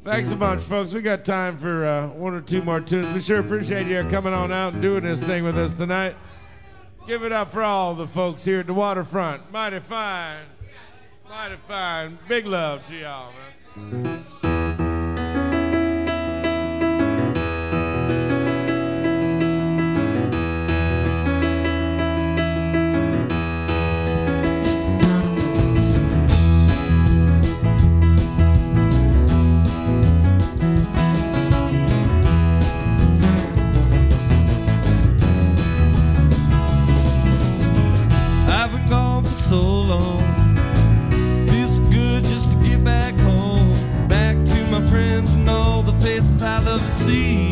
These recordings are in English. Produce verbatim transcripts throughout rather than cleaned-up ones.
Thanks a bunch, folks. We got time for uh, one or two more tunes. We sure appreciate you coming on out and doing this thing with us tonight. Give it up for all the folks here at the waterfront. Mighty fine. Mighty fine. Big love to y'all, man. So long, feels so good just to get back home, back to my friends and all the faces I love to see,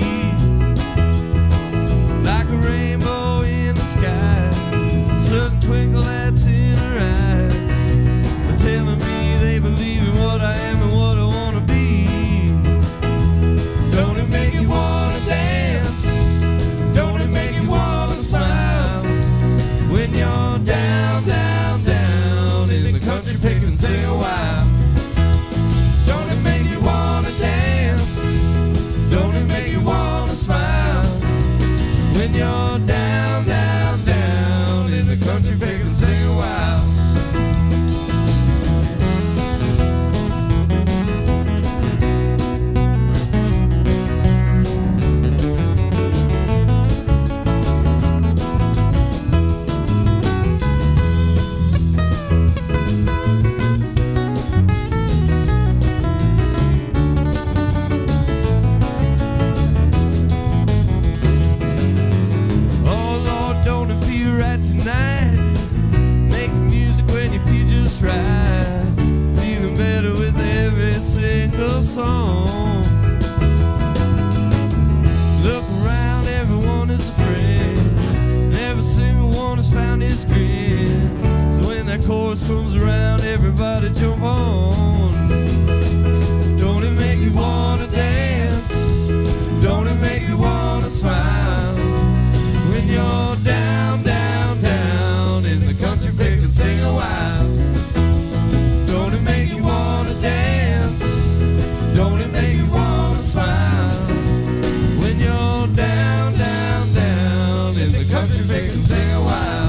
like a rainbow in the sky, certain twinkle that's in her eye, they're telling me they believe in what I am and what I want to be. Don't it make you want to dance? Don't it make you want to smile when you're down, down country picking, sing a while? Don't it make you wanna dance? Don't it make you wanna smile when you're down, down, down in the country picking, sing a while? Right, feeling better with every single song. Look around, everyone is a friend, every single one has found his grin. So when that chorus comes around, everybody jump on. Don't it make you wanna dance? Don't it make you wanna smile when you're down, down, down in the country picking, sing a while? Don't it make you wanna dance? Don't it make you wanna smile when you're down, down, down in the country picking, sing a while?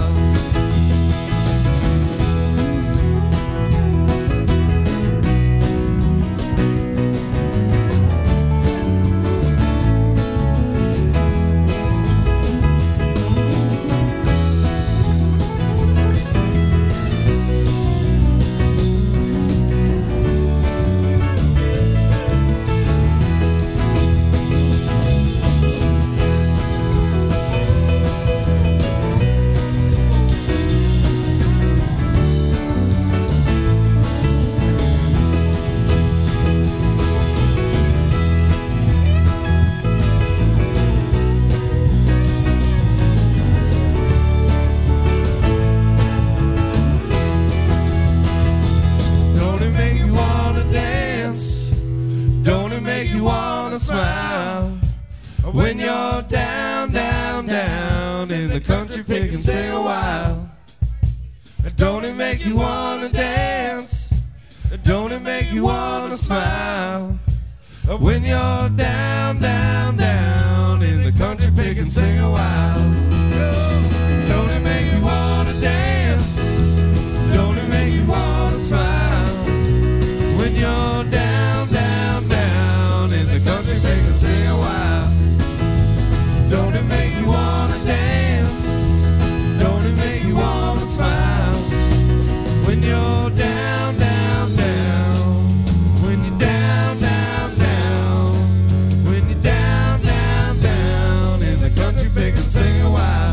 Smile when you're down, down, down in the country picking, sing a while. Don't it make you wanna dance? Don't it make you wanna smile when you're down, down, down in the country picking, sing a while? Don't it make you wanna dance? Don't it make you wanna smile when you're down, down, down in the country picking, sing a while? Don't it make you wanna dance? Don't it make you wanna smile when you're down, down, down? When you're down, down, down. When you're down, down, down in the country picking, sing a while.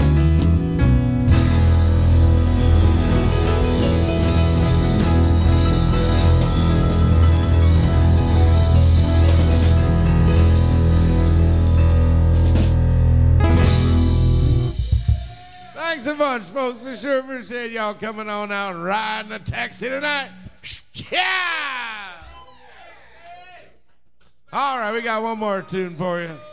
Thanks a bunch, folks. We sure appreciate y'all coming on out and riding a taxi tonight. Yeah! All right, we got one more tune for you.